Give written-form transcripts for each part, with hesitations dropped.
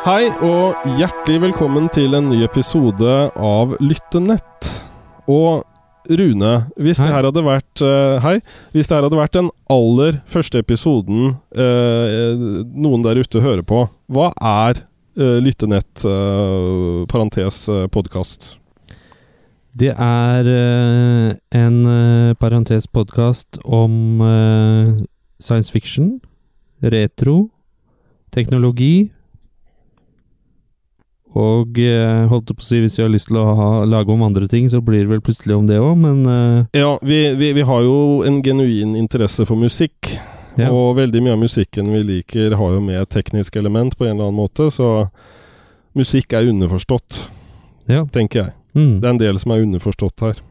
Hei og hjertelig velkommen til en ny episode av Lyttenett. Og Rune, hvis det her hadde vært hvis det her hadde vært den aller første episoden noen der ute hører på, hva er Lyttenett parentes podcast? Det er en parentes podcast om science fiction, retro, teknologi, og holdt på å si, hvis vi har lyst til å lage om andre ting, så blir det vel plutselig om det også, men... Ja, vi har jo en genuin interesse for musikk, ja. Og veldig mye av musikken vi liker har jo med teknisk element på en eller annen måte, så musikk er underforstått, ja. Tenker jeg. Det er en del som er underforstått her.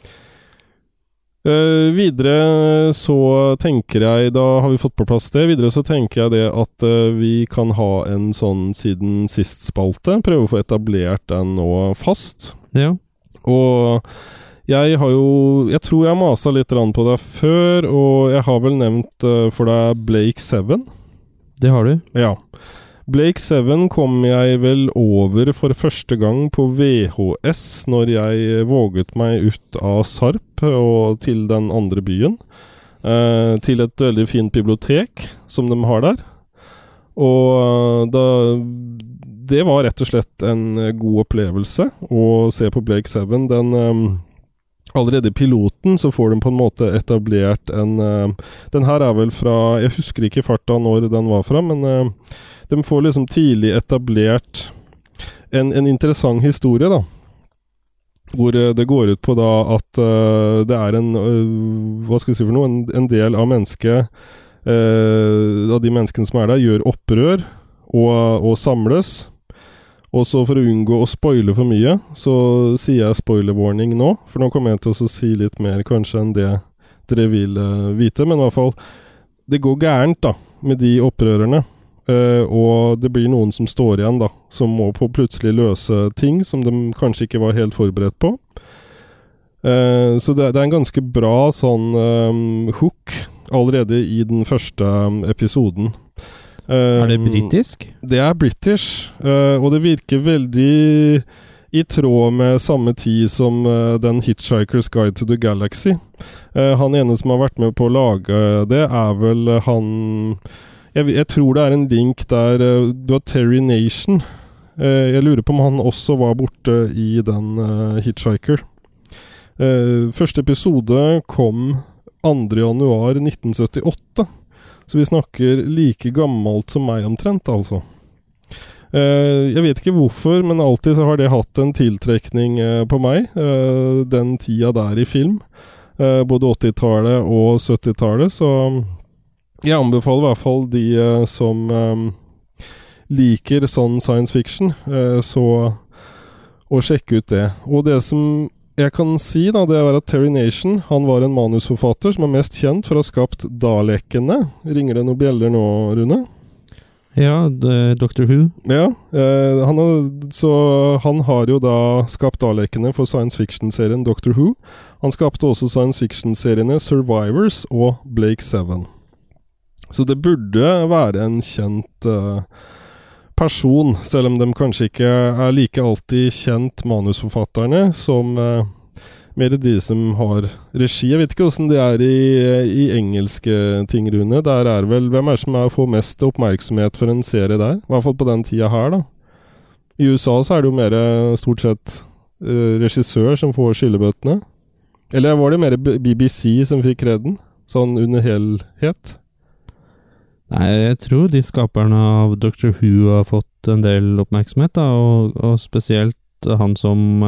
Videre så tenker jeg, da har vi fått på plass det, videre så tenker jeg det at vi kan ha en sånn siden sist spalte, prøve å få etablert den nå fast. Ja. Og jeg tror jeg maset litt på det før, og jeg har vel nevnt for deg Blake 7. Det har du? Ja. Blake 7 kom jeg vel over for første gang på VHS når jeg våget meg ut av Sarp og til den andre byen, til et veldig fint bibliotek som de har der. Og det var rett og slett en god opplevelse å se på Blake 7. Allerede i piloten så får de på en måte etablert den her er vel fra, jeg husker ikke farta når den var fra, men de får liksom tidlig etablert en interessant historie da, hvor det går ut på da at det er hva skal vi si for noe, en del av mennesket, av de menneskene som er der, gjør opprør og samles. Og så for å unngå å spoile for mye, så sier jeg spoiler-warning nå, for nå kommer jeg til å si litt mer kanskje enn det dere vil vite, men i hvert fall, det går gærent da, med de opprørerne. Og det blir noen som står igjen da, som må på plutselig løse ting som de kanskje ikke var helt forberedt på. Så det er en ganske bra sånn hook allerede i den første episoden. Er det britisk? Det er British, og det virker veldig i tråd med samme tid som den Hitchhiker's Guide to the Galaxy. Han ene som har vært med på å lage det er vel han... Jeg tror det er en link der du har Terry Nation. Jeg lurer på om han også var borte i den Hitchhiker. Første episode kom 2. januar 1978. Så vi snakker like gammelt som meg omtrent, altså. Jeg vet ikke hvorfor, men alltid så har det hatt en tiltrekning på meg. Den tida der i film. Både 80-tallet og 70-tallet, så... Jeg anbefaler i hvert fall de som liker sånn science fiction, så å sjekke ut det. Og det som jeg kan si da, det er at Terry Nation, han var en manusforfatter som er mest kjent for å ha skapt Dalekene. Ringer det noen bjeller nå, Rune? Ja, Doctor Who. Ja, han har jo da skapt Dalekene for science fiction-serien Doctor Who. Han skapte også science fiction-seriene Survivors og Blake 7. Så det burde være en kjent person, selv om de kanskje ikke er like alltid kjent manusforfatterne, som mer de som har regi. Jeg vet ikke hvordan det er i engelske ting, Rune. Der er vel, hvem er det som får mest oppmerksomhet for en serie der? I hvert fall på den tida her, da. I USA så er det jo mer stort sett regissør som får skyllebøttene. Eller var det mer BBC som fikk kreden? Sånn under helhet? Nei, jeg tror de skaperne av Doctor Who har fått en del oppmerksomhet, da, og spesielt han som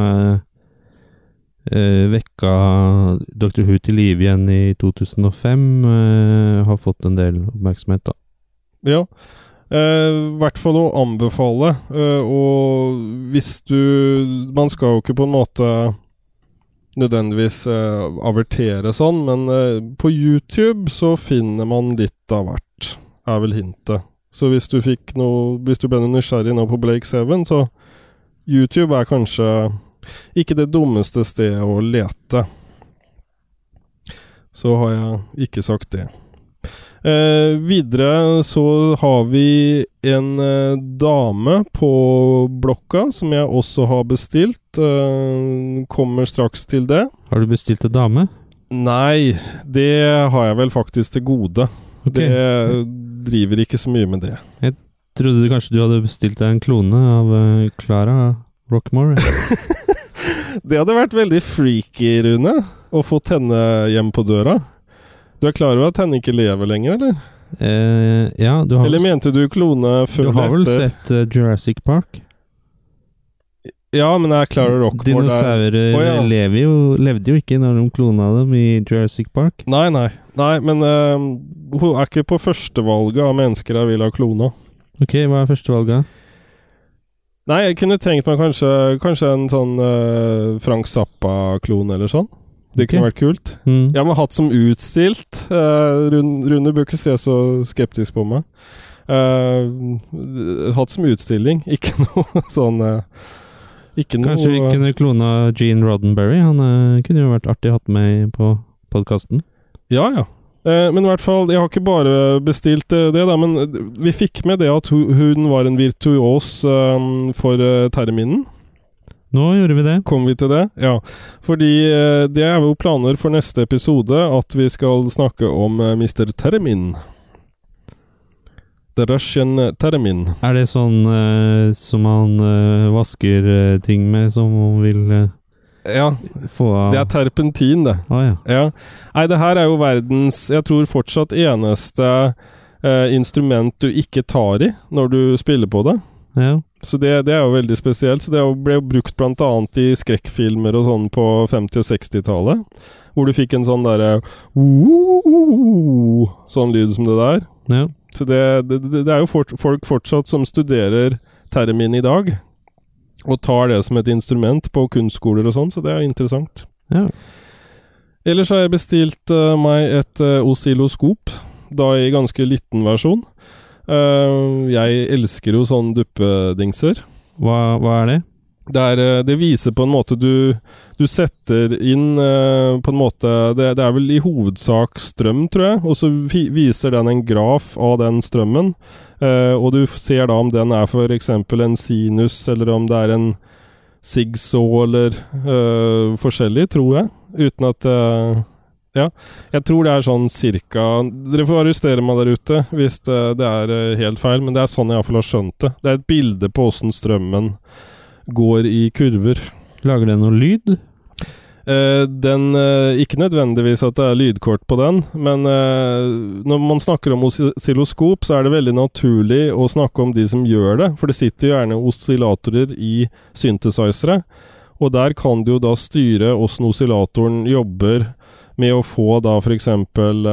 vekka Doctor Who til liv igjen i 2005, har fått en del oppmerksomhet, da. Ja, hvert fall å anbefale, og hvis man skal jo ikke på en måte nødvendigvis avertere sånn, men på YouTube så finner man litt av hvert. Er vel hintet. Så hvis du ble nysgjerrig nå på Blake 7, så YouTube er kanskje ikke det dummeste stedet å lete. Så har jeg ikke sagt det. Videre så har vi en dame på blokka som jeg også har bestilt. Kommer straks til det. Har du bestilt en dame? Nei, det har jeg vel faktisk til gode. Okay. Det driver ikke så mye med det. Jeg trodde kanskje du hadde bestilt deg en klone av Clara Rockmore. Det hadde vært veldig freaky, Rune, å få henne hjem på døra. Du er klar over at henne ikke lever lenger, eller? Ja, du har... Eller mente du klone før Du har vel sett Jurassic Park? Ja, men er Clara Rockmore Dinosaurer levde jo ikke når de klona dem i Jurassic Park. Nei, men hun er ikke på førstevalget av mennesker jeg vil ha klona. Ok, hva er førstevalget? Nei, jeg kunne tenkt meg kanskje en sånn Frank Zappa-klon eller sånn. Det kunne vært kult. Jeg har hatt som utstilt. Rune bør ikke se så skeptisk på meg. Hatt som utstilling. Ikke noe sånn... Kanskje vi kunne klona Gene Roddenberry? Han kunne jo vært artig hatt med på podcasten. Ja. Men i hvert fall, jeg har ikke bare bestilt det da, men vi fikk med det at hun var en virtuos for terminen. Nå gjorde vi det. Kom vi til det? Ja. Fordi det er jo planer for neste episode at vi skal snakke om Mr. Termin. The Russian Termin. Er det sånn som man vasker ting med, som man vil ja, få av? Det er terpentin, det. Ja. Nei, det her er jo verdens, jeg tror fortsatt eneste instrument du ikke tar i når du spiller på det. Ja. Så det er jo veldig spesielt. Så det ble brukt blant annet i skrekkfilmer og sånn på 50- og 60-tallet. Hvor du fikk en sånn derre sånn lyd som det der. Ja. Så det er jo folk fortsatt som studerer termin i dag. Og tar det som et instrument på kunstskoler og sånn, så det er interessant. Ja. Ellers har jeg bestilt meg et oscilloskop, da i ganske liten versjon. Jeg elsker jo sånn duppedingser. Hva er det? Det viser på en måte du setter inn på en måte det er vel i hovedsak strøm, tror jeg, og så viser den en graf av den strømmen, og du ser da om den er for eksempel en sinus, eller om det er en zigzag eller forskjellig, tror jeg, uten at ja, jeg tror det er sånn cirka. Dere får arrestere meg der ute hvis det er helt feil, men det er sånn jeg i hvert fall har skjønt det. Det er et bilde på hvordan strømmen går i kurver. Lager den noe lyd? Ikke nødvendigvis at det er lydkort på den, men når man snakker om oscilloskop, så er det veldig naturlig å snakke om de som gjør det, for det sitter jo gjerne oscillatorer i synthesizere, og der kan du jo da styre hvordan oscillatoren jobber med å få da for eksempel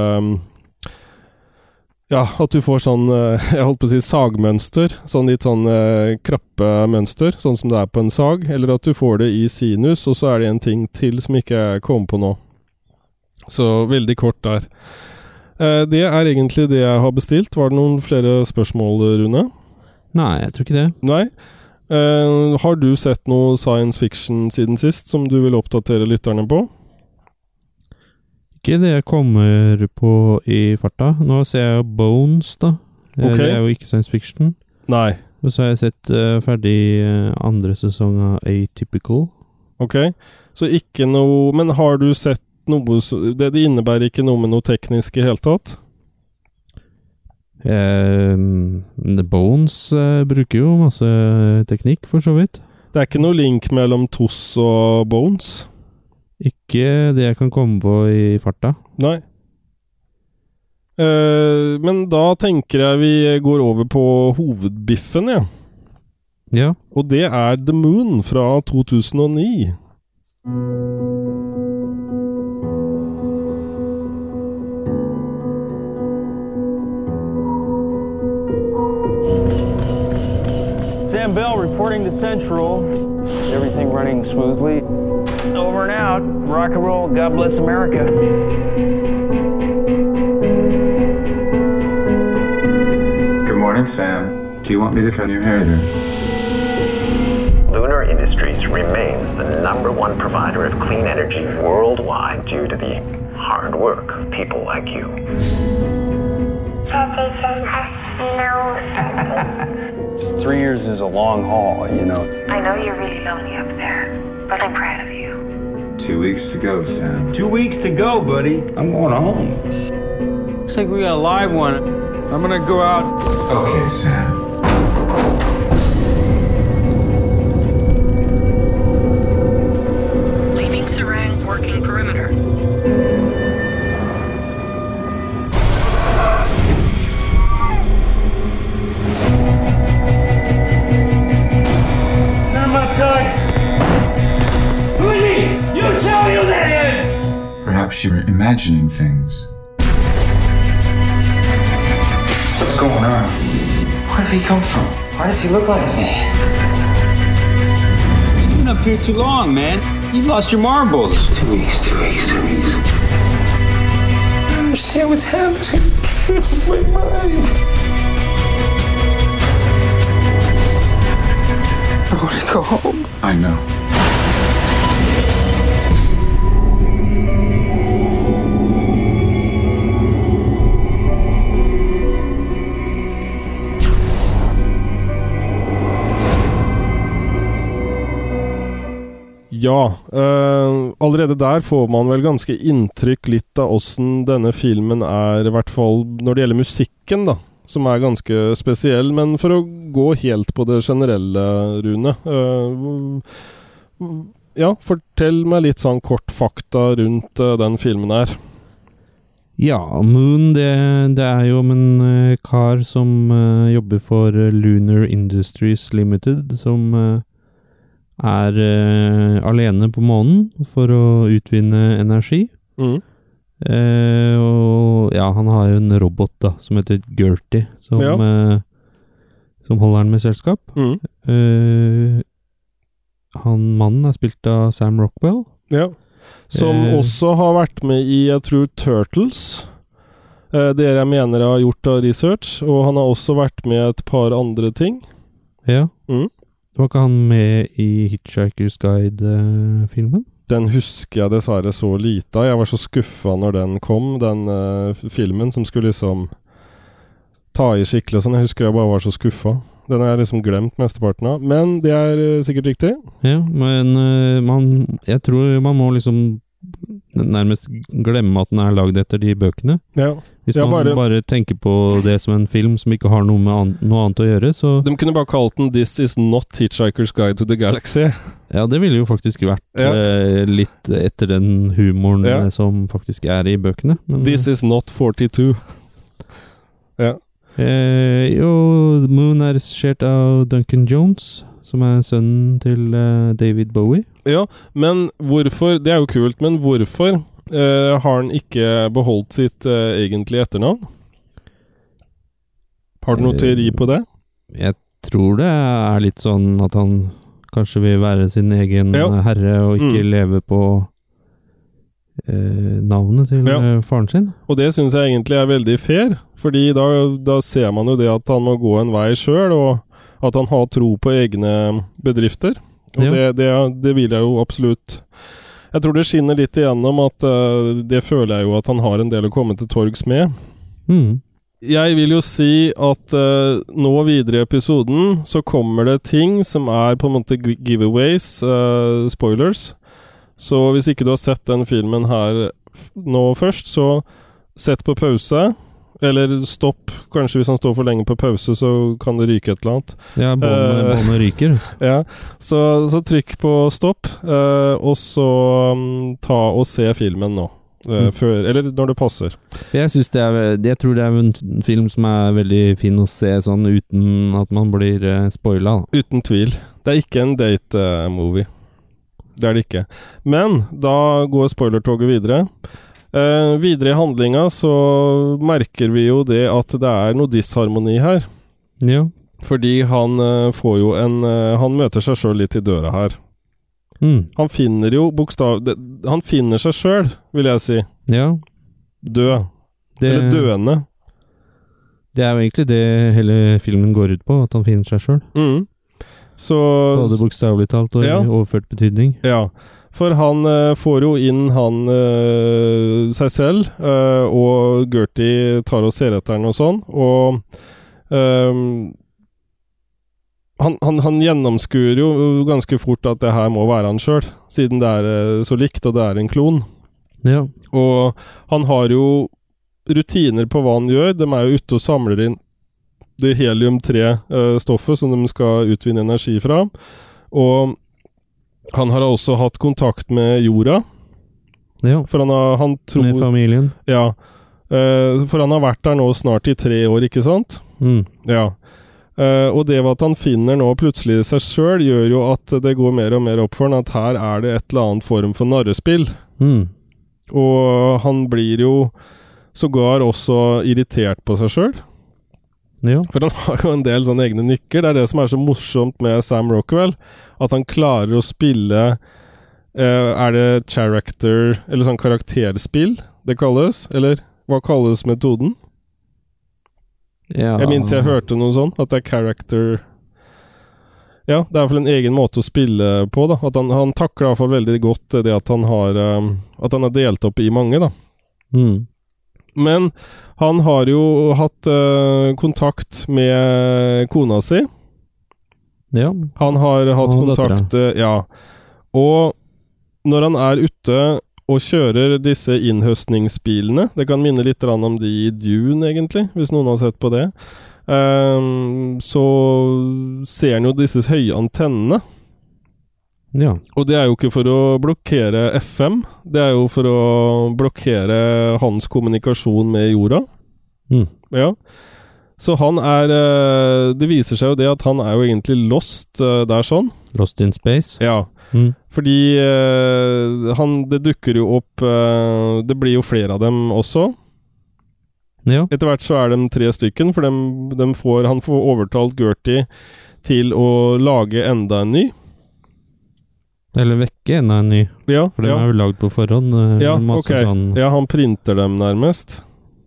ja, at du får sånn jeg holdt på å si sagmønster, sånn litt sånn krappe mønster, sånn som det er på en sag, eller at du får det i sinus, og så er det en ting til som ikke jeg kom på nå. Så veldig kort der. Det er egentlig det jeg har bestilt. Var det noen flere spørsmål, Rune? Nei, jeg tror ikke det. Nei. Har du sett noe science fiction siden sist som du vil oppdatere lytterne på? Ikke det jeg kommer på i farta. Nå ser jeg Bones, da. Okay. Det er jo ikke science fiction. Nei. Og så har jeg sett ferdig andre sesong av Atypical. Ok, så ikke noe... Men har du sett noe... Det innebærer ikke noe med noe teknisk i hele tatt? Bones bruker jo masse teknikk, for så vidt. Det er ikke noe link mellom TOS og Bones? Ikke det jeg kan komme på i farta. Nei. Men da tenker jeg vi går over på hovedbiffen, ja. Ja. Og det er The Moon fra 2009. Sam Bell reporting to Central. Everything running smoothly. Over and out. Rock and roll. God bless America. Good morning, Sam. Do you want me to cut your hair there? Lunar Industries remains the #1 provider of clean energy worldwide due to the hard work of people like you. Everything has no 3 years is a long haul, you know. I know you're really lonely up there, but I'm proud of you. 2 weeks to go, Sam. 2 weeks to go, buddy. I'm going home. Looks like we got a live one. I'm gonna go out. Okay, Sam. Leaving Serang, working perimeter. Come outside. Who is he? You tell me who that is! Perhaps you were imagining things. What's going on? Where did he come from? Why does he look like me? You've been up here too long, man. You've lost your marbles. 2 weeks. I don't understand what's happening. This is my mind. I want to go home. I know. Ja, allerede der får man vel ganske inntrykk litt av hvordan denne filmen er, I hvert fall når det gjelder musikken da, som er ganske spesiell, men for å gå helt på det generelle, Rune, ja, fortell meg litt sånn kort fakta rundt den filmen her. Ja, Moon, det er jo om en kar som jobber for Lunar Industries Limited, som er alene på månen for å utvinne energi. Og ja, han har jo en robot da, som heter Gertie, som holder han med selskap. Mannen er spilt av Sam Rockwell. Ja, som også har vært med I, jeg tror, Turtles. Det jeg mener jeg har gjort av research, og han har også vært med et par andre ting. Ja. Var ikke han med I Hitchhiker's Guide-filmen? Den husker jeg dessverre så lite av. Jeg var så skuffet når den kom, den filmen som skulle liksom ta I skikkelig og sånn. Jeg husker jeg bare var så skuffet. Den har jeg liksom glemt mesteparten av. Men det sikkert riktig. Ja, men jeg tror man må liksom nærmest glemme at den laget etter de bøkene. Ja. Hvis man bare tenker på det som en film som ikke har noe med noe annet å gjøre, så... De kunne bare kalt den This is not Hitchhiker's Guide to the Galaxy. Ja, det ville jo faktisk vært litt etter den humoren som faktisk I bøkene. Men, This is not 42. Ja. Jo, Moon regissert av Duncan Jones, som sønnen til David Bowie. Ja, men hvorfor, det jo kult, men hvorfor har han ikke beholdt sitt egentlige etternavn? Har du noen teori på det? Jeg tror det litt sånn at han kanskje vil være sin egen herre og ikke leve på navnet til faren sin. Og det synes jeg egentlig veldig fair, fordi da ser man jo det at han må gå en vei selv, og at han har tro på egne bedrifter. Og det vil jeg jo absolutt... Jeg tror det skinner litt igjennom at det føler jeg jo at han har en del å komme til torgs med. Jeg vil jo si at nå videre I episoden så kommer det ting som på en måte giveaways, spoilers. Så hvis ikke du har sett den filmen her nå først, så sett på pause. Eller stopp, kanskje hvis han står for lenge på pause, så kan det ryke et eller annet. Ja, båndet ryker. Ja, så trykk på stopp, og så ta og se filmen nå. Før, eller når det passer. Jeg synes jeg tror det en film som veldig fin å se sånn uten at man blir spoilet. Uten tvil. Det ikke en date-movie. Det det ikke. Men da går spoilertoget videre. Videre I handlinga så merker vi jo det at det noe disharmoni her. Ja. Fordi han får jo han møter seg selv litt I døra her. Han finner jo han finner seg selv, vil jeg si. Ja. Død. Eller døende. Det jo egentlig det hele filmen går ut på, at han finner seg selv. Så, både bokstavelig talt og overført betydning. Ja, for han får jo inn seg selv, og Gertie tar og ser etter den og sånn, og han gjennomskuer jo ganske fort at det her må være han selv, siden det så likt, og det en klon. Ja. Og han har jo rutiner på hva han gjør. De jo ute og samler inn det helium-3-stoffet som de skal utvinne energi fra. Og han har også hatt kontakt med jorda. Ja, for han tror, med familien. Ja, for han har vært der nå snart i 3 år, ikke sant? Ja. Og det at han finner nå plutselig seg selv gjør jo at det går mer og mer opp for han at her det et eller annet form for narrespill. Og han blir jo sågar også irritert på seg selv. Ja. For han har jo en del sånne egne nykker. Det det som så morsomt med Sam Rockwell, at han klarer å spille det character, eller sånn karakterspill det kalles, eller hva kalles metoden? Ja. Jeg minns jeg hørte noe sånn, at det character. Ja, det I hvert fall en egen måte å spille på, da. At han takler I hvert fall veldig godt det at han har delt opp I mange, da. Men han har jo hatt kontakt med kona si. Ja. Han har hatt kontakt, ja. Og når han ute og kjører disse innhøstningsbilene. Det kan minne litt om de I Dune, egentlig, hvis noen har sett på det. Så ser han jo disse høye antennene. Ja. Og det jo ikke for å blokkere FM. Det jo for å blokkere hans kommunikasjon med jorda. Ja. Så han det viser seg jo det at han jo egentlig lost der sånn. Lost in space? Ja. Fordi det dukker jo opp det blir jo flere av dem også. Ja. Etter hvert så de 3 stykken, for han får overtalt Gertie til å lage enda en ny. Eller vekke enda en ny. Ja, for de jo lagd på forhånd. Ja, ok. Sånn. Ja, han printer dem nærmest.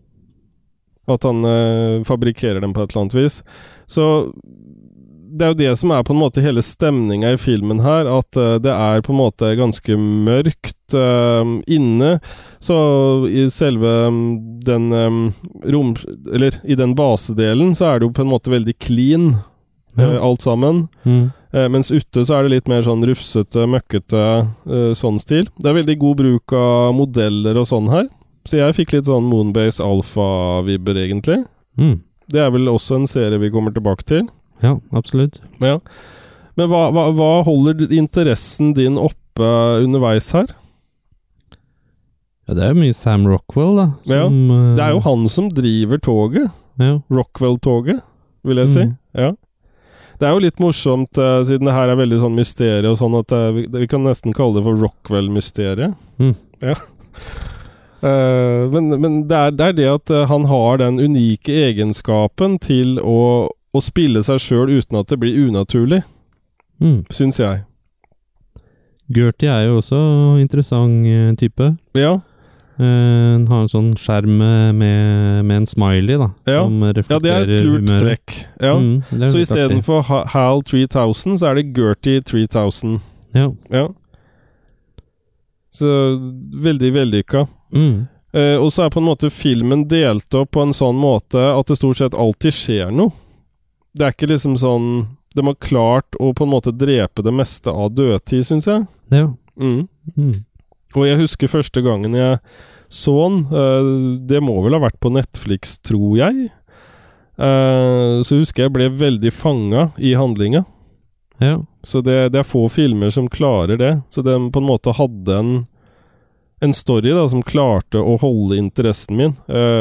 At han fabrikerer dem på et eller annet vis. Så det jo det som på en måte hele stemningen I filmen her, at det på en måte ganske mørkt inne, så I selve den eller I den basedelen, så det jo på en måte veldig clean, alt sammen. Mens ute så det litt mer sånn rufsete, møkkete, sånn stil. Det veldig god bruk av modeller og sånn her. Så jeg fikk litt sånn Moonbase Alpha-vibber, egentlig. Det vel også en serie vi kommer tilbake til. Ja, absolutt. Ja. Men hva holder interessen din oppe underveis her? Ja, det mye Sam Rockwell, da. Som, ja, det jo han som driver toget. Ja. Rockwell-toget, vil jeg si. Ja. Det jo litt morsomt, siden det her veldig sånn mysterie og sånn, at vi kan nesten kalle det for Rockwell-mysteriet. Ja. Men det det at han har den unike egenskapen til å spille seg selv uten at det blir unaturlig, synes jeg. Gertie jo også interessant type. Ja. Han har en sånn skjerm med en smiley, da. Ja, som reflekterer det et lurt humøret. trekk. Ja. Så I stedet for HAL 3000, så det Gertie 3000. Ja. Ja. Så veldig vellykka. Og så på en måte filmen delt opp på en sånn måte at det stort sett alltid skjer noe. Det ikke liksom sånn de har klart å på en måte drepe det meste av dødtid, synes jeg. Ja. Og jeg husker første gangen jeg så den, det må vel ha vært på Netflix, tror jeg. Så husker jeg ble veldig fanget I handlingen. Ja. Så det få filmer som klarer det. Så de på en måte hadde en story da, som klarte å holde interessen min,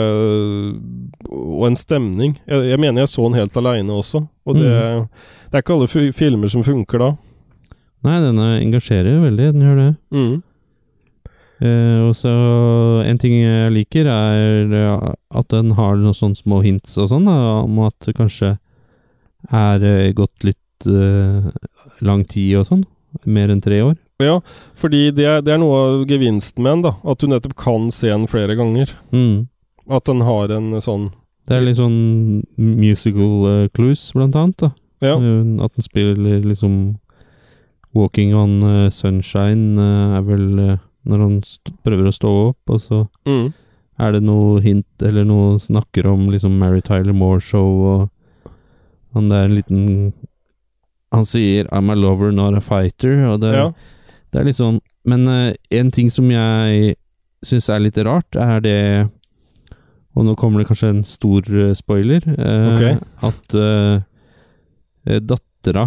og en stemning. Jeg mener jeg så den helt alene også, og det ikke alle filmer som funker da. Nei, den engasjerer veldig, den gjør det. Og så en ting jeg liker at den har noen sånne små hints og sånn, da, om at det kanskje gått litt lang tid og sånn, mer enn 3 år. Ja, fordi det noe av gevinsten med den da, at du nettopp kan se den flere ganger. At den har en sånn... Det litt sånn musical clues, blant annet, da. Ja. At den spiller liksom Walking on Sunshine vel når han prøver å stå opp, og så det noe hint, eller noe snakker om liksom Mary Tyler Moore Show, og han der en liten han sier I'm a lover, not a fighter, og det litt sånn, men en ting som jeg synes litt rart, det og nå kommer det kanskje en stor spoiler, at dattera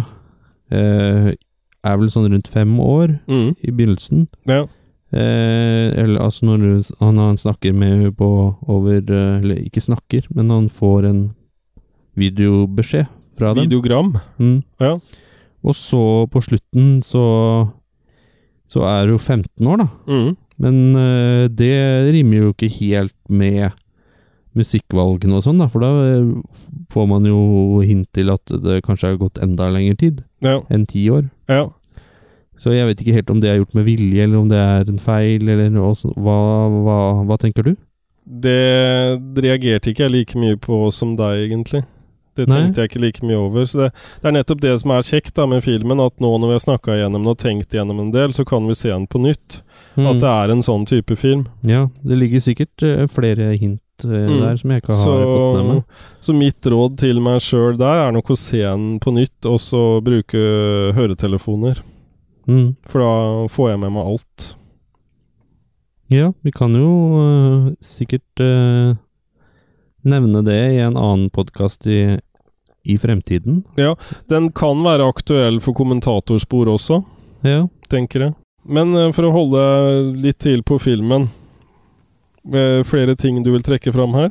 vel sånn rundt 5 år i begynnelsen. Ja. Eller altså når han snakker med henne på over, eller ikke snakker, men han får en videobeskjed fra dem. Videogram? Ja. Og så på slutten så det jo 15 år da. Men det rimer jo ikke helt med musikkvalgene og sånn da, for da får man jo hint til at det kanskje har gått enda lengre tid enn 10 år. Ja. Så jeg vet ikke helt om det gjort med vilje, eller om det en feil, eller hva tenker du? Det reagerte ikke jeg like mye på som deg, egentlig. Det tenkte jeg ikke like mye over. Så det nettopp det som kjekt da med filmen, at nå når vi har snakket gjennom den og tenkt gjennom en del, så kan vi se den på nytt. At det en sånn type film. Ja, det ligger sikkert flere hint der som jeg ikke har fått med meg. Så mitt råd til meg selv der nok å se den på nytt, og så bruke høretelefoner. For da får jeg med meg alt. Ja, vi kan jo sikkert nevne det i en annen podcast i fremtiden. Ja, den kan være aktuell for kommentatorspor også, tenker jeg. Men for å holde litt til på filmen, flere ting du vil trekke fram her?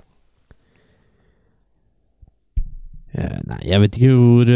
Nei, jeg vet ikke hvor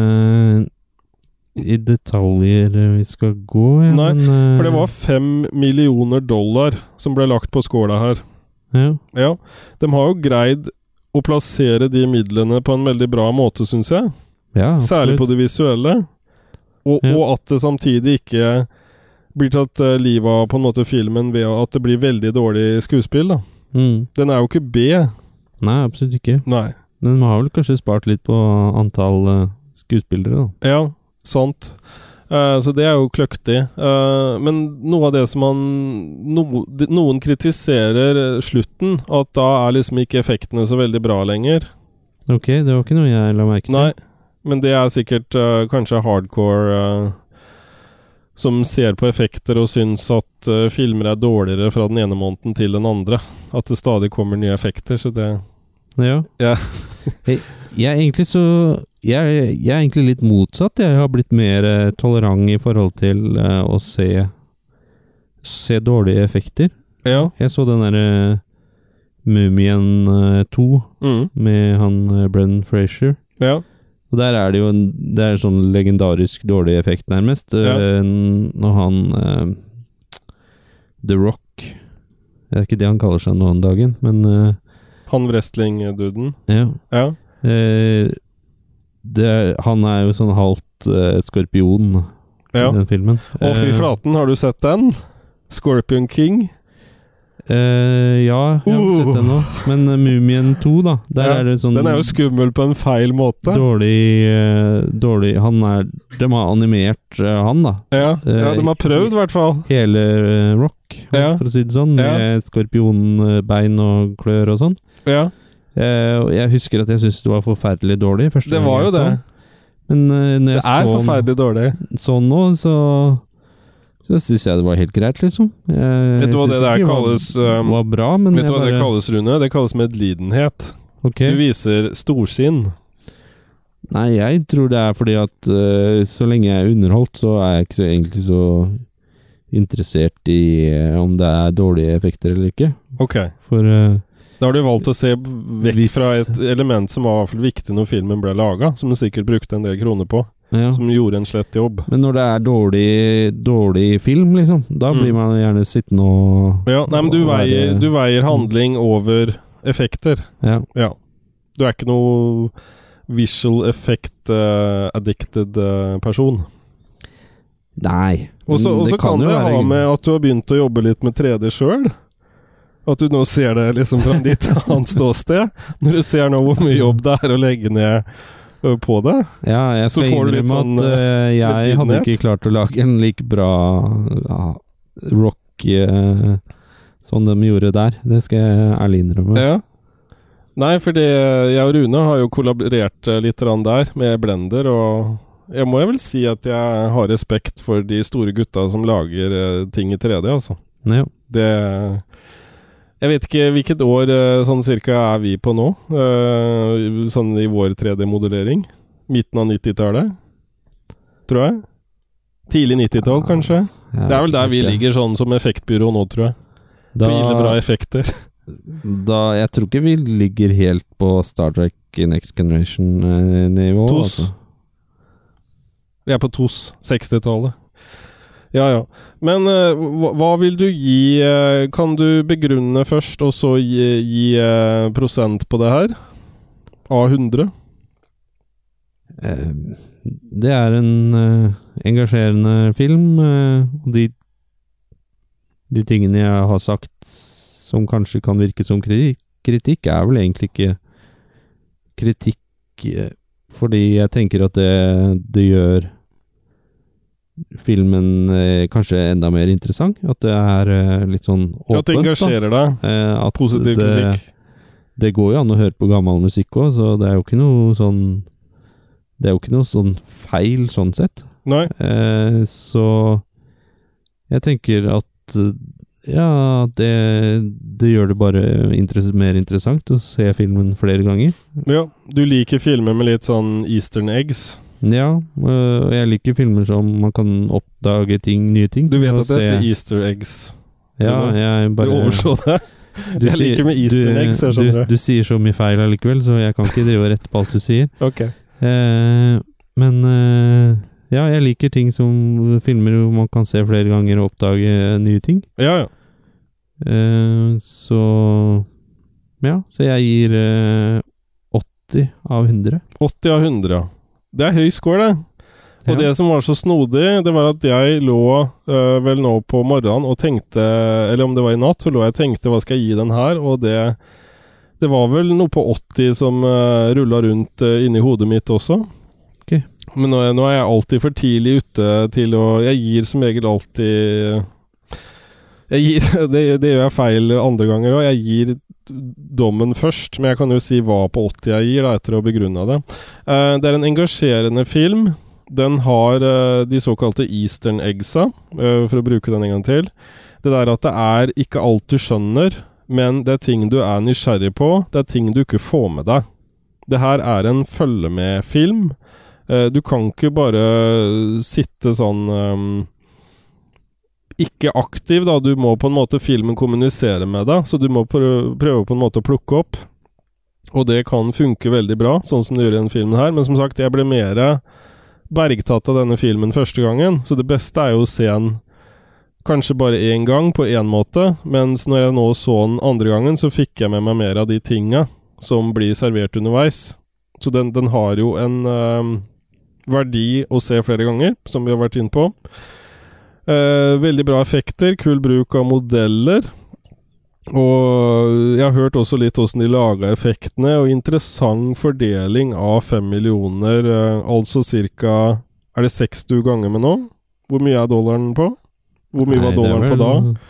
i detaljer vi skal gå. Nei, for det var $5 millioner som ble lagt på skåla her. Ja, de har jo greid å plassere de midlene på en veldig bra måte, synes jeg. Ja, særlig på det visuelle. Og at det samtidig ikke blir tatt livet av på en måte filmen ved at det blir veldig dårlig skuespill da. Den jo ikke B. Nei, absolutt ikke. Nei. Men man har vel kanskje spart litt på antall skuespillere da. Ja, sant. Så det jo kløktig. Men noe av det som noen kritiserer slutten, at da liksom ikke effektene så veldig bra lenger. Ok, det var ikke noe jeg la merke til. Nei, men det sikkert kanskje hardcore som ser på effekter og syns at filmer dårligere fra den ene måneden til den andre. At det stadig kommer nye effekter, så det... Ja. Jeg egentlig litt motsatt. Jeg har blitt mer tolerant i forhold til å se dårlige effekter. Ja. Jeg så den der Mumien 2 med han Brendan Fraser. Ja. Og der det jo det sånn legendarisk dårlig effekt nærmest. Når han The Rock, det ikke det han kaller seg nå om dagen, men han wrestling-duden. Ja. Han jo sånn halvt skorpion i den filmen. Og fy flaten, har du sett den? Scorpion King? Ja, jeg har sett den nå. Men Mumien 2 da, der det sånn... Den jo skummel på en feil måte. Dårlig, de har animert han da. Ja, de har prøvd i hvert fall. Hele Rock, for å si det sånn, med skorpionbein og klør og sånn. Ja. Jeg husker at jeg synes det var forferdelig dårlig. Det var jo det. Men når jeg så forferdelig dårlig. Sånn nå, så synes jeg det var helt greit, liksom. Vet du hva det der kalles? Var bra, men vet du hva det kalles, Rune? Det kalles medlidenhet. Okay. Du viser storsinn. Nei, jeg tror det fordi at så lenge jeg underholdt, så jeg ikke egentlig så interessert i om det dårlige effekter eller ikke. Ok. For da har du valgt å se vekk fra et element som var i hvert fall viktig når filmen ble laget, som du sikkert brukte en del kroner på. Ja. Som gjorde en slett jobb. Men når det dårlig film, liksom, da blir man gjerne sittende og... Ja, nei, men du veier handling over effekter. Ja. Du ikke noe visual effect addicted person. Nei. Og så kan det ha med at du har begynt å jobbe litt med 3D selv. At du nå ser det liksom fra ditt annet ståsted. Når du ser nå hvor mye jobb det å legge ned på det. Ja, jeg skal innrømme sånn, at jeg hadde ikke klart å lage en like bra rock som de gjorde der. Det skal jeg ærlig innrømme. Ja. Nei, fordi jeg og Rune har jo kollaborert litt der med Blender, og jeg må vel si at jeg har respekt for de store gutta som lager ting i 3D, altså. Ja. Det... Jeg vet ikke hvilket år sånn cirka er vi på nå, sånn i vår 3D-modellering. Midten av 90-tallet, tror jeg. Tidlig 90-tall, kanskje. Det er vel der vi ligger sånn som effektbyrå nå, tror jeg. På ille bra effekter. Jeg tror ikke vi ligger helt på Star Trek Next Generation-nivå. TOS. Altså. Vi er på TOS, 60-tallet. Ja. Men hva vil du gi? Kan du begrunne først, og så gi prosent på det her? Av 100? Det er en engasjerende film, og de tingene jeg har sagt som kanskje kan virke som kritikk, er vel egentlig ikke kritikk, fordi jeg tenker at det gjør filmen kanskje enda mer interessant, at det er litt sånn åpent. At det engasjerer deg, positiv kritikk. Det går jo an å høre på gammel musikk også, så det er jo ikke noe sånn feil sånn sett. Nei. Så jeg tenker at det gjør det bare mer interessant å se filmen flere ganger. Ja, du liker filmer med litt sånn Eastern eggs. Ja, og jeg liker filmer som man kan oppdage nye ting. Du vet at det heter Easter eggs. Ja, jeg bare... Du overså det. Jeg liker med Eastern eggs, jeg skjønner. Du sier så mye feil allikevel, så jeg kan ikke drive og rette på alt du sier. Ok. Men jeg liker ting som filmer hvor man kan se flere ganger og oppdage nye ting. Ja. Så jeg gir 80 av 100. 80 av 100, ja. Det er høy score, det. Og det som var så snodig, det var at jeg lå vel nå på morgenen og tenkte, eller om det var i natt, så lå jeg og tenkte, hva skal jeg gi den her? Og det var vel noe på 80 som rullet rundt inni hodet mitt også. Okay. Men nå er jeg alltid for tidlig ute til å... Jeg gir som regel alltid... Det gjør jeg feil andre ganger også. Jeg gir dommen først, men jeg kan jo si hva på 80 jeg gir da, etter å begrunne det. Det er en engasjerende film. Den har de såkalte Eastern eggsa, for å bruke den en gang til. Det der at det er ikke alt du skjønner, men det er ting du er nysgjerrig på, det er ting du ikke får med deg. Det her er en følge med film. Du kan ikke bare sitte sånn... ikke aktiv da, du må på en måte filmen kommunisere med deg, så du må prøve på en måte å plukke opp, og det kan funke veldig bra, sånn som det gjør i den filmen her, men som sagt, jeg ble mer bergtatt av denne filmen første gangen, så det beste er jo å se den kanskje bare en gang på en måte, mens når jeg nå så den andre gangen, så fikk jeg med meg mer av de tingene som blir servert underveis, så den har jo en verdi å se flere ganger, som vi har vært inne på. Veldig bra effekter, kul bruk av modeller, og jeg har hørt også litt hvordan de lager effektene, og interessant fordeling av 5 millioner, altså cirka, er det 60 ganger med nå? Hvor mye er dollaren på? Hvor mye var dollaren på da?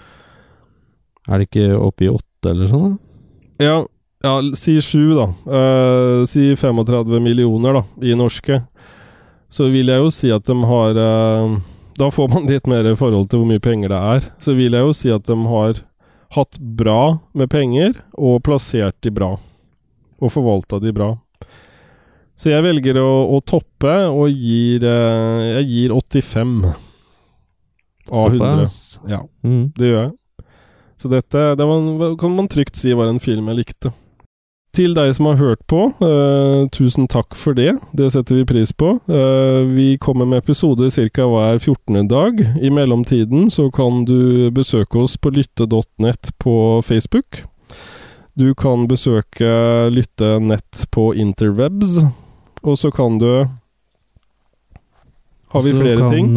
Er det ikke oppe i 8 eller sånn da? Ja, si 7 da, si 35 millioner da, i norske, så vil jeg jo si at de har... Da får man litt mer i forhold til hvor mye penger det er. Så vil jeg jo si at de har hatt bra med penger, og plassert de bra. Og forvaltet de bra. Så jeg velger å toppe, og jeg gir 85 av 100. Ja, det gjør jeg. Så dette, kan man trygt si var en film jeg likte. Til deg som har hørt på, tusen takk for det. Det setter vi pris på. Vi kommer med episoder cirka hver 14. dag. I mellomtiden så kan du besøke oss på lytte.net på Facebook. Du kan besøke lytte.net på interwebs. Og så kan du... Har vi flere ting?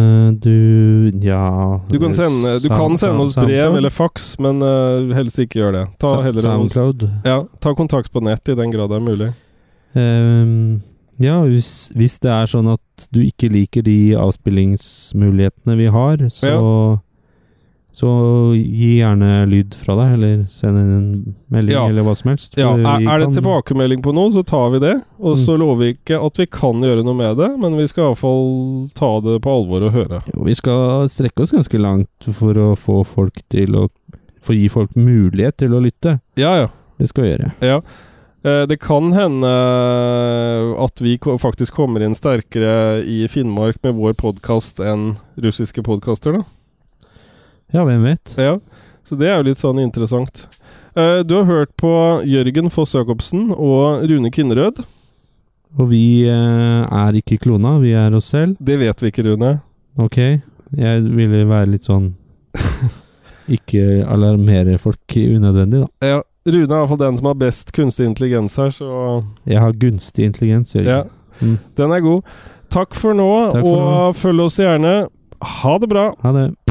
Du kan sende oss brev eller fax, men helst ikke gjør det. Ta kontakt på nett i den grad det er mulig. Ja, hvis det sånn at du ikke liker de avspillingsmulighetene vi har, så gi gjerne lyd fra deg, eller send en melding, eller hva som helst. Ja, det tilbakemelding på noe, så tar vi det, og så lover vi ikke at vi kan gjøre noe med det, men vi skal I hvert fall ta det på alvor og høre. Jo, vi skal strekke oss ganske langt for å få folk til å få gi folk mulighet til å lytte. Ja. Det skal vi gjøre. Ja. Det kan hende at vi faktisk kommer inn sterkere I Finnmark med vår podcast enn russiske podcaster da. Ja, hvem vet? Ja, så det jo litt sånn interessant. Du har hørt på Jørgen Foss Jacobsen og Rune Kinnerød. Og vi ikke klona, vi oss selv. Det vet vi ikke, Rune. Ok, jeg ville være litt sånn ikke alarmere folk unødvendig da. Ja. Rune I hvert fall den som har best kunstig intelligens her, så... Jeg har gunstig intelligens, Jørgen. Ja, den god. Takk for nå, og følg oss gjerne. Ha det bra! Ha det!